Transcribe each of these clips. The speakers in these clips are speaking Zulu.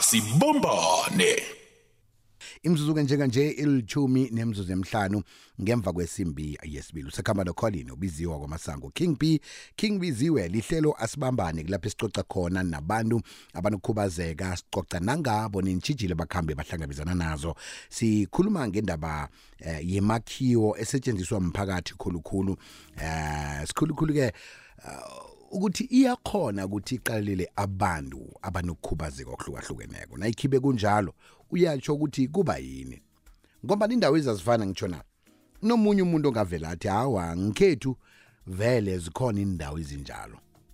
Asibombane. Imzuzu njenganje ilithumi nemzuzu emihlanu ngemva kwesimbi yesibili usekhamba noColin obiziwa kwamasango King Biziwe lihlelo asibambane kulapho esicoca khona nabantu abanokukhubazeka sicoca nangabo nintshijile bakhambe bahlangabezana nazo sikhuluma ngendaba yemakhiwo esetshenziswa umphakathi khulukhulu sikhulukhulu ke ukuthi iyakhona ukuthi iqalele abantu abanokukhubazeka okuhlukahlukeneko nayikhibe kunjalo uyatsho ukuthi kuba yini ngoba indawo ezazifana ngitsho na nomunye umuntu ongavela athi hawa ngikhethu vele zikhona indawo ezinjalo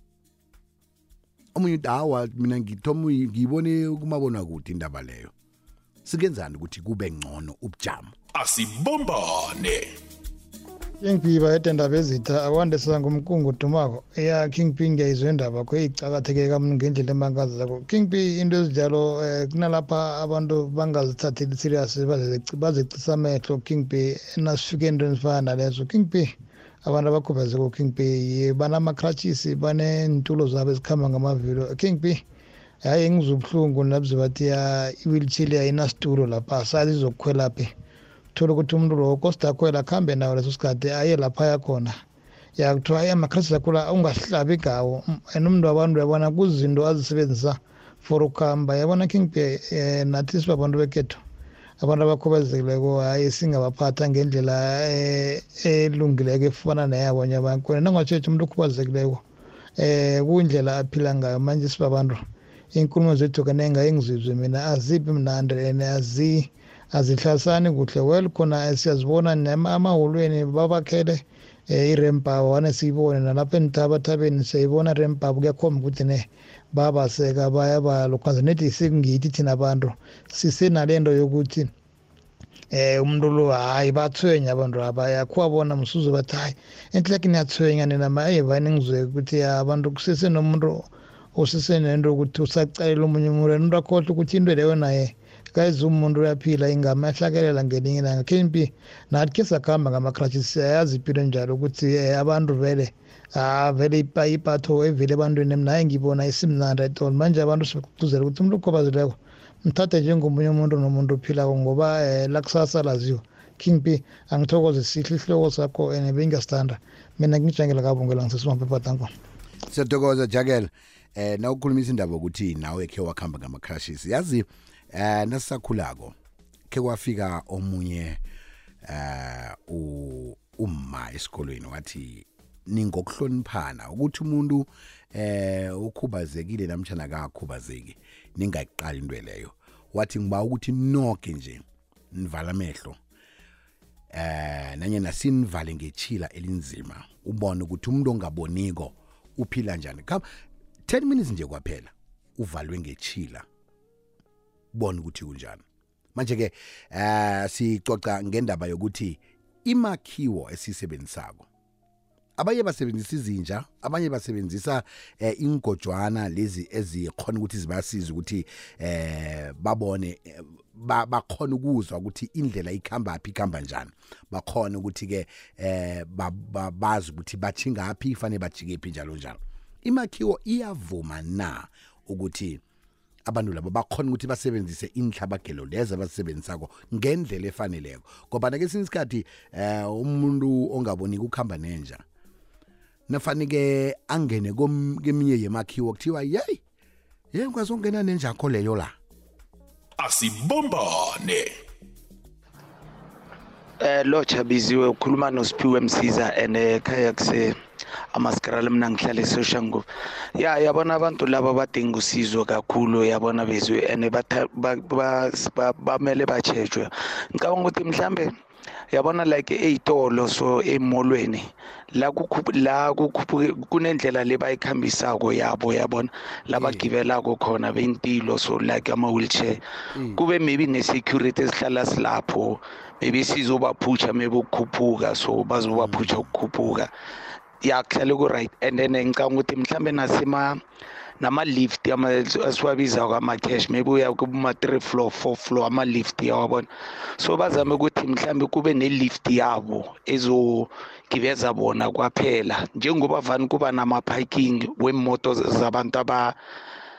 omunye hawa mina ngibone kumabona ukuthi indaba leyo sikenzani ukuthi kube ngcono ubujamo Asibombane. King P bayetendaba ezitha akwande sangumkungu dumako ya King P ngiyizwe indaba kho icakatheke kamntu ngendlela emangazi zakho King P into ezinjalo kunalapha abantu bangazithatheli serious bazecisa amehlo King P nasifike into ezifana nalezo King P abantu abakhubazeka King P banama crutches banentulo zabo ezikhamba ngamavilo King P hayi ngizubhlungu nabze bathi ya iwheelchair ayinasitulo lapha salizokukhwela phi thola ukuthi umuntu lo costa kwela khambe nawo leso sikade aye lapha yakhona yakuthiwa amakhrisi zakula ungahlabi gawo enumuntu abantu yabona kuzinto azisebenzisa for ukuhamba yabona King P nathi sibabantu bekhetho abantu abakhubazekileko hayi singabaphatha ngendlela elungileko efana neyabonye abantu nangatshethe umuntu okhubazekileko kuyindlela aphila ngayo manje sibabantu inkulumo zethu kanenga engizizwe mina aziphi mnandi azihlasani kuhle well khona siyazibona amahulweni babakhele irempa wane siyibone nalapha enthabathabeni siyibona rempa kuyakhomba ukuthi ne babaseka bayabalokaza nethi sekungithi thina abantu sisenalendo yokuthi umuntu lo hayi bathwenya abantu abayakhwabona msuzu bathi hayi enhlekini yathwenya nina mayivani ngizwe ukuthi abantu kusese nomuntu usisenento ukuthi usacalela umunye umuntu akhohle ukuthi into leyo naye guys umuntu uyaphila ingama yahlakelela ngelinye ilanga King P nathi ke sakhamba ngama-crutches siyayazi impilo njalo ukuthi abantu vele vele ipatho evele ebantwini naye ngibona isimnandi atol manje abantu sikucuzela ukuthi umuntu okhubazekileko mthathe njengomunye umuntu nomuntu ophilako ngoba lakusasa laziwa King P angithokoze sihle ihloko sakho bengasithanda mina ngijangela kabongela ngisesimaphepha tanko siyathokoza Jagel nawukhulumisa indaba ukuthi nawe ekhe wakhamba ngama-crutches yazi nasisakhulako ke kwafika omunye umma esikolweni wathi ningokuhloniphana ukuthi umuntu ukhubazekile namtjana akakhubazeki ningayiqala into leyo wathi ngiba ukuthi noke nje nivala amehlo nanye nasinivale ngechila elinzima ubone ukuthi umuntu ongaboniko uphila njani 10 minutes nje kwaphela uvalwe ngechila bona ukuthi kunjani manje ke sicoca ngendaba yokuthi imakhiwo esisebenzisako abanye basebenzisa izinja abanye basebenzisa ingojwana lezi ezikhona ukuthi zibasiza ukuthi babone bakhona ukuzwa ukuthi indlela ikhamba njani bakhona ukuthi ke bazi ukuthi bachinga phi fanele bajike phi njalo imakhiwo iyavuma na ukuthi abantu labo bakhona ukuthi basebenzise inhlabagelo lezi abasebenzisako ngendlela efaneleko ngoba nake sinisikhathi umuntu ongaboni ukukhamba nenja nafanike angene keminye yemakhiwo kuthiwa hey ngikwazi ukungena nenja yakho leyo la Asibombane. Lo Chabiziwe ukhuluma noSiphiwe Msiza ekhaya kuse amaskral mina ngihlala eSoshanguve yabona abantu laba badinga usizo kakhulu yabona bezwe ene bamele bachejwe ngicabanga ukuthi mhlambe yabona like eyitolo so emolweni la kunendlela lebayikhambisako yabo yabona labagibelako khona bempilo so like ama wheelchair kube maybe ne security esihlala silapho maybe sizobaphutsha maybe ukukhuphuka so bazobaphutsha ukukhuphuka yakuhlale ku right and then ngicabanga ukuthi mhlambe nama lift asiwabiza kwama cash maybe uya kuma 3 floor 4 floor ama lift yabona so bazame ukuthi mhlambe kube ne lift yabo ezogibeza bona kwaphela njengoba vani kuba nama parking wemoto zabantu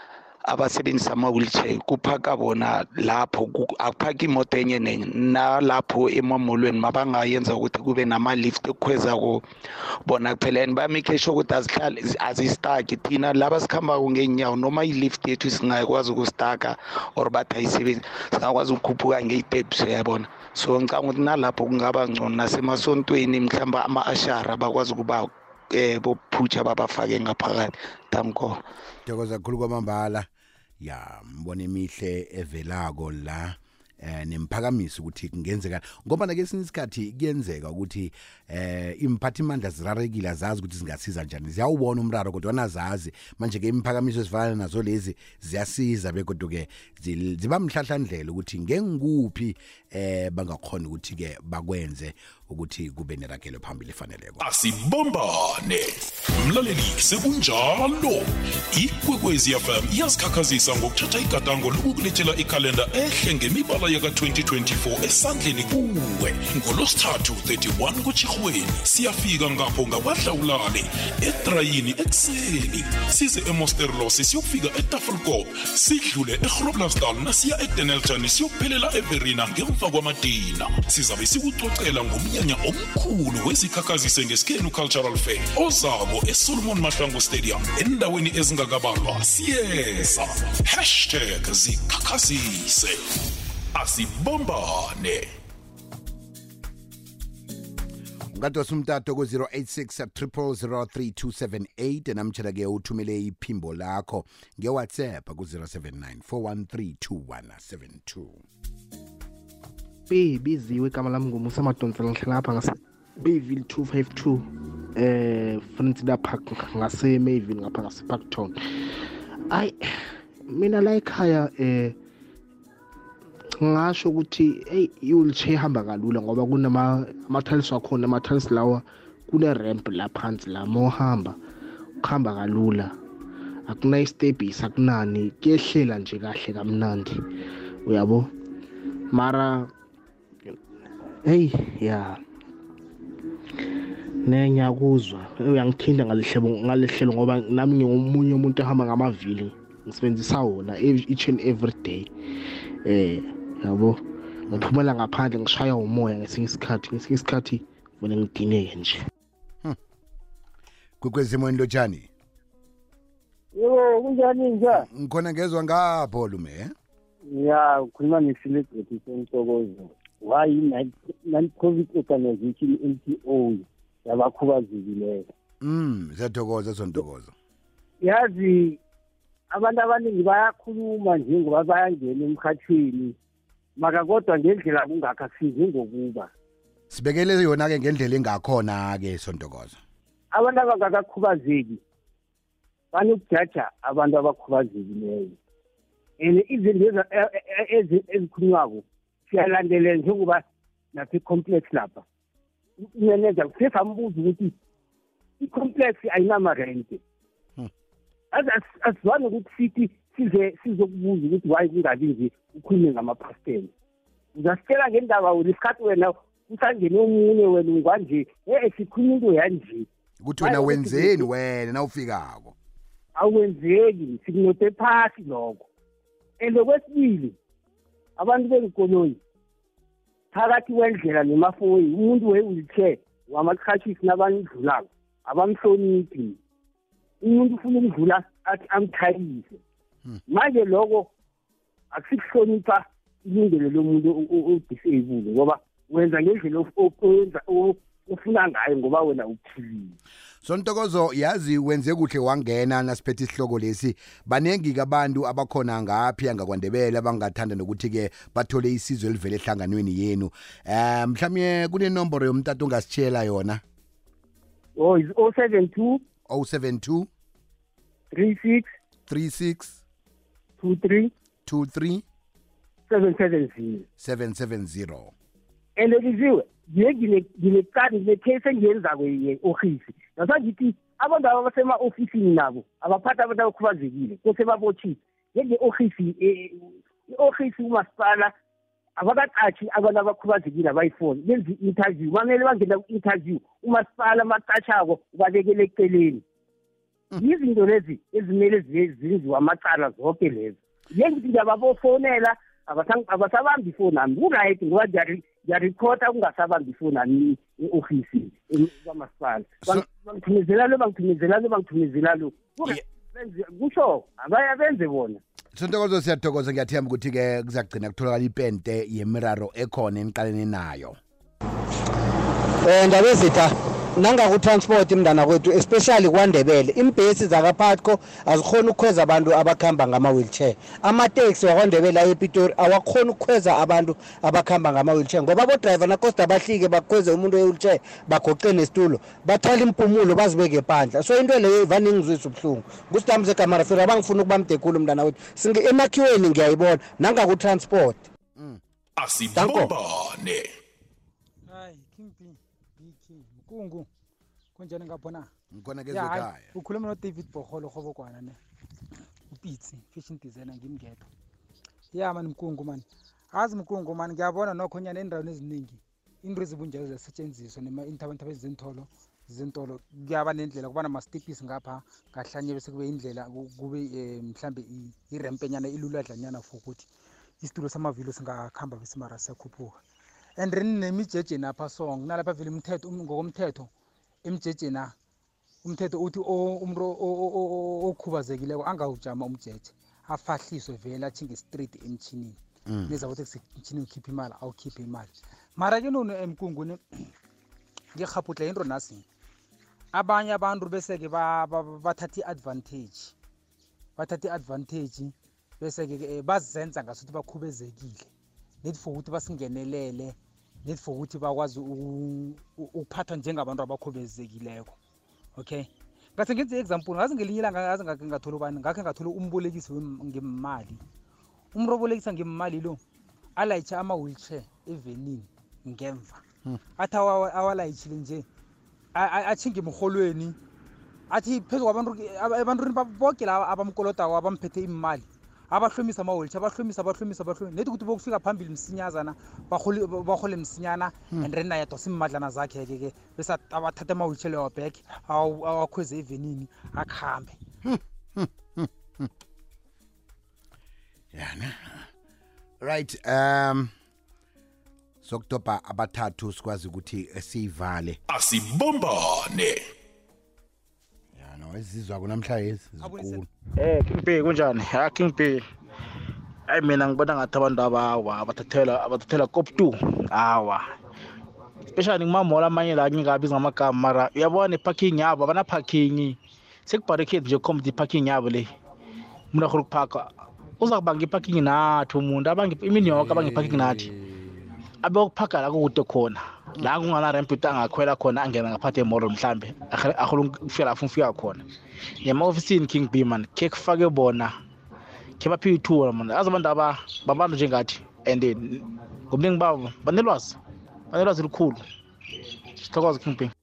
abasebenzisa ama-wheelchair kuphaka bona lapho akuphaki imoto enye nenye nalapho emamolweni mabangayenza ukuthi kube nama-lift ekukhwezako bona kupheleni bamake sure ukuthi azihlale azistaki thina laba sikhambako ngeenyawo noma i-lift yethu singakwazi ukustaka or bathi ayisebenzi singakwazi ukukhuphuka ngey'teps uyabona so ngicanga ukuthi nalapho kungaba ngcono nasemasontweni mhlawumbe ama-ashara bakwazi ukuba bophutsha babafake ngaphakathi tanko Thokoza kakhulu kwamambala ya mbona emihle evelako la nemphakamisa ukuthi kungenzeka ngoba nakesinye isikhathi kuyenzeka ukuthi imphathimandla zirarekile azazi ukuthi singasiza njani ziyawubona umraro kodwa nazazi manje ke imphakamiso ezifana nazo lezi ziyasiza bekodwa ke ziba mhlahlandlela ukuthi ngengikuphi bangakhona ukuthi ke bakwenze ukuthi kube neragelo phambili efaneleko asibombane mlaleli sekunjalo ikwekwezi FM iyazikhakhazisa ngokuthatha igadango lokukulethela ikhalenda ehle ngemibala yaka 2024 esandleni kuwe ngolosithathu 31 kuTjhirhweni siyafika ngapho ngabadlawulale edrayini ekseni size eMosterlos siyofika eTafelkop sidlule eGroblersdal nasiya eDenelton siyophelela eVerina ngemva kwamadina sizabe sikucocela ngomnyanya omkhulu wezikhakhazise ngeSkenu Cultural Fair ozabo eSolomon Mahlangu Stadium endaweni ezingakabalwa siyeza #zikhakhazise asibombane ungadosa umtato ku 086 namtshela ke uthumele iphimbo lakho ngeWhatsApp ku 0794132172 biziwe igama lami nguMusa Madonsa ngihlala lapha ngase Bayville 252 Frontida Park ngase Mayville ngapha ngase Parktown ay mina la ekhaya ngasho ukuthi hey i-wheelchair ihamba kalula ngoba kunama-tiles wakhona ama-tiles lawa kune ramp la phansi la mohamba ukuhamba kalula akuna istebhisi akunani kuyehlela nje kahle kamnandi uyabo mara hey ya nengiyakuzwa uyangithinta ngalehlelo ngoba nami ngingomunye umuntu ohamba ngamavili ngisebenzisa wona each and every day yabo ngiphumela ngaphandle ngishaya umoya ngesinye isikhathi vele ngidineke nje kukwezimweni lotshani yebo kunjani nje ngikhona ngezwe ngapho lume ya ukhuluma ne-celebrity Sentokozo non-profit organization NPO yabakhubazekileyo ziyathokoza Sontokozo yazi abantu abaningi bayakhuluma nje ngoba bayangena emkhathweni maka kodwa ngendlela kungakho sizi ngokuba sibekele yona ke ngendlela engakhona ke Sontokozo abantu abangakakhubazeki banokujaja abantu abakhubazekileyo izinto ezikhulunywako siyalandelela njengoba nase-complex lapha umeneja kusesambuza ukuthi i-complex ayinamarente asizwane ukuthi sithi sizokubuza ukuthi waye kungabi nje ukhulume ngamaphasteli uzasitshela ngendaba lesikhathi wena usangene omunye wena ungwanje sikhuluma into yanje ukuthi wena wenzeni wena nawufikako awenzeki sikunothe phasi lokho and okwesibili abantu bengikoloyi phakathi kwendlela nemafoyi umuntu we-wheelchair wamaqhashisi nabandlulako abamhloniphi umuntu ufuna ukudlula athi amthayise manje lokho akusikuhlonipha ilungelo lomuntu o-disable ngoba wenza ngendlela ufuna ngayo ngoba wena uphilile Sontokozo yazi wenze kuhle wangena nasiphethe isihloko lesi banengi abantu abakhona ngaphi angakwaNdebele abangathanda nokuthi ke bathole isizo elivele ehlanganweni yenu mhlawumnye kune nombolo yomtata ongasitshela yona is 072 36 23 770 elekiziwe nginekani le-case engiyenzako ye-ofisi nasangithi abantu abasema-ofisini nabo abaphathi abantu abakhubazekile kose babotshile njenge-ofisi i-ofisi umasipala abakaqatshi abantu abakhubazekile abayifoni benza i-interview bamele bangena ku-interview umasipala amaqatshako ubabekele eceleni izinto lezi ezimele zenziwa amacala zonke lezi yengithi ngiyabafonela abasabambi ifoni nami kuright ngoba ngiyarekhoda kungasabambi ifoni nami e-ofisi kamasipala bangithumezela lo kusho abayabenze bona Sontokozo siyathokoza ngiyathemba ukuthi-ke kuzagcina kutholakala ipente yemiraro ekhona eniqalene nayo Ndabezitha nangakutransport imndana kwethu especially kwaNdebele imbhesi zakaphatko azikhona ukukhweza abantu abakhamba ngama-wheelchair amateksi wakwaNdebele ayePitori awakhona ukukhweza abantu abakhamba ngama-wheelchair ngoba abodriver nakosta bahlike bakhweze umuntu we-wheelchair bagoqe nesitulo bathwala impumulo bazibeke phandla so into leyo ivane ingizwisa ubuhlungu ngusidamze kamarafira abangifuna ukuba mdekulu mndana wethu emakhiweni ngiyayibona nangakutransport asibombane hayi King P Mkungu kunjani ngapha na ngikhona kezekhaya ukhuluma noDavid Boholo Khobokwana ne upitsi fashion designer ngimngedo man Mkungu man azi Mkungu man ngiyabona nokho nyana endaweni eziningi into ezibunjalo zisetshenziswa nema inthabanthaba zentolo kuyaba nendlela kuba nama stepis ngapha ngahlanye bese kube indlela kube mhlambe irempenyana iluladlanyana for ukuthi isitulo samavilo singakhamba bese mara siyakhuphuka and nemijeje napha song nalapha vile umthetho ngokomthetho emjeje na umthetho uthi umuntu okhubazekileko angawujama umjeje afahliswe vele athinge street emchinini neza ukuthi kusemchinini ukhipha imali awukhiphe imali mara ke nono emkunguni ngikhaputla into nasi abanye abantu bese ke bathatha advantage bese ke bazenza ngasuthi bakhubezekile nethi for ukuthi basingenelele nethi for ukuthi bakwazi ukuphathwa njengabantu abakhubezekileko okay ngathi ngenze example ngazi ngelinye ilanga ngazi ngathola ubani ngakhe ngathola umbolekisi ngemali umuntu obolekisa ngemali lo alayitsha ama-wheelchair evenini ngemva athi awalayitshile nje athinge emrholweni athi phezu kwabantu bonke laba abamkolodako abamphethe imali abahlomisa ama-wheelchair abahlomisa nethi ukuthi bokufika phambili msinyazana bahole msinyana and then naye adosa imadlana zakhe-ke bese abathatha ama-wheelchair lewa back awakhweze evenini akuhambe yana right sokutobha abathathu sikwazi ukuthi siyivale asibombane ezizwa kunamhlanje zikulu King P kunjani King P mina ngibona ngathi abantu abathathela cop 2 especially ngimamola amanye la ngingabiza ngamagama mara uyabona iparking yabo abana parking sekubarricade nje comedy parking yabo le umuntu akhona ukuphaka uzakubanga iparking nathi umuntu imini yonke abange parking nathi abeyokuphaka la kude khona la kungana ramp angakhwela khona angena ngaphathe emoro mhlambe akhona ukufika afika khona yema officeini King B man ke kufake bona ke baphi ithuwa man azabantu babantu njengathi and ngobunengi babo banelwazi likhulu sithokoza King B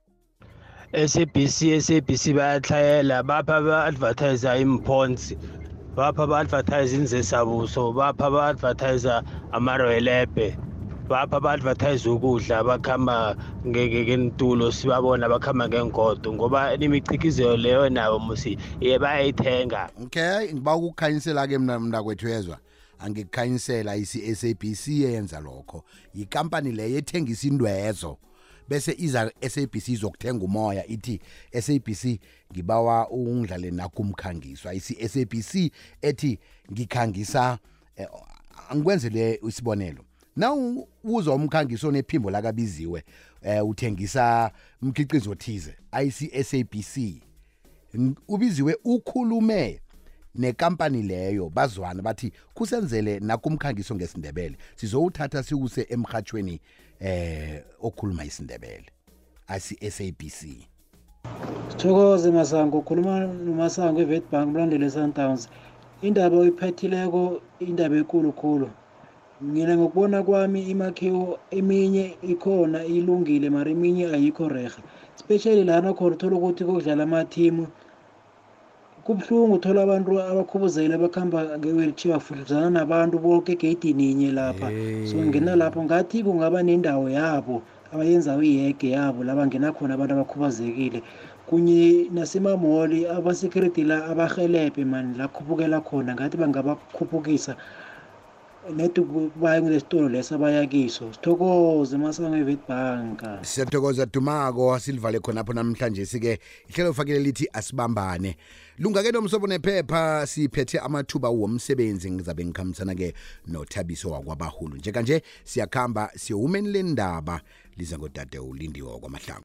SABC bayahlayela bapha ba-advertise imponsi bapha ba-advertise inzesabuso bapha ba-advertise amarwelebe bapha ba-advertise ukudla bakhamba ngentulo sibabona bakhamba ngengodo ngoba imicikizeyo leyo nabo musi bayayithenga okay ngiba ukukhanyisela-ke mna kwethu yezwa angikukhanyisela isi-SABC yenza lokho yikampani leyo ethengisa indwezo bese iza SABC izokuthenga umoya ithi SABC ngibawa ungidlale nakumkhangiso isi-SABC ethi ngikhangisa angikwenzele isibonelo na uzwa umkhangiso nephimbo lakabiziwe uthengisa umkhiqizo thize isi-SABC ubiziwe ukhulume nekampani leyo bazwana bathi kusenzele nakumkhangiso ngesindebele sizowuthatha siwuse emhathweni okhuluma isindebele isi-SABC Sithokoze Masango ukhuluma noMasango eWitbank mlandele Sundowns indaba oyiphethileko indaba enkulu ngile ngokubona kwami imakhiwo eminye ikhona ilungile mara eminye ayikho rehe especially lana khona uthola ukuthi kokudlala ama-team kubhlungu uthola abantu abakhubuzekile bakhamba nge-wheelchair bafudluzana nabantu bonke egeyidini inye lapha so ngena lapho ngathi kungaba nendawo yabo abayenza iyege yabo la bangena khona abantu abakhubazekile kunye nasemamoli abasecurity la abahelebhe man la khuphukela khona ngathi bangabakhuphukisa nethi baye kulesitolo lesa baya kiso. Sithokoze Masango eWitbank. Siyathokoza Dumako silivale khonapho namhlanje sike ihlelo fakele lithi asibambane. Lungake nomsobo nephepha siphethe amathuba womsebenzi ngizabe ngikhambisana ke noThabiso wakwabahulu. Nje kanje siyakhamba siyowumeni lendaba liza ngodade ulindiwe kwaMahlangu.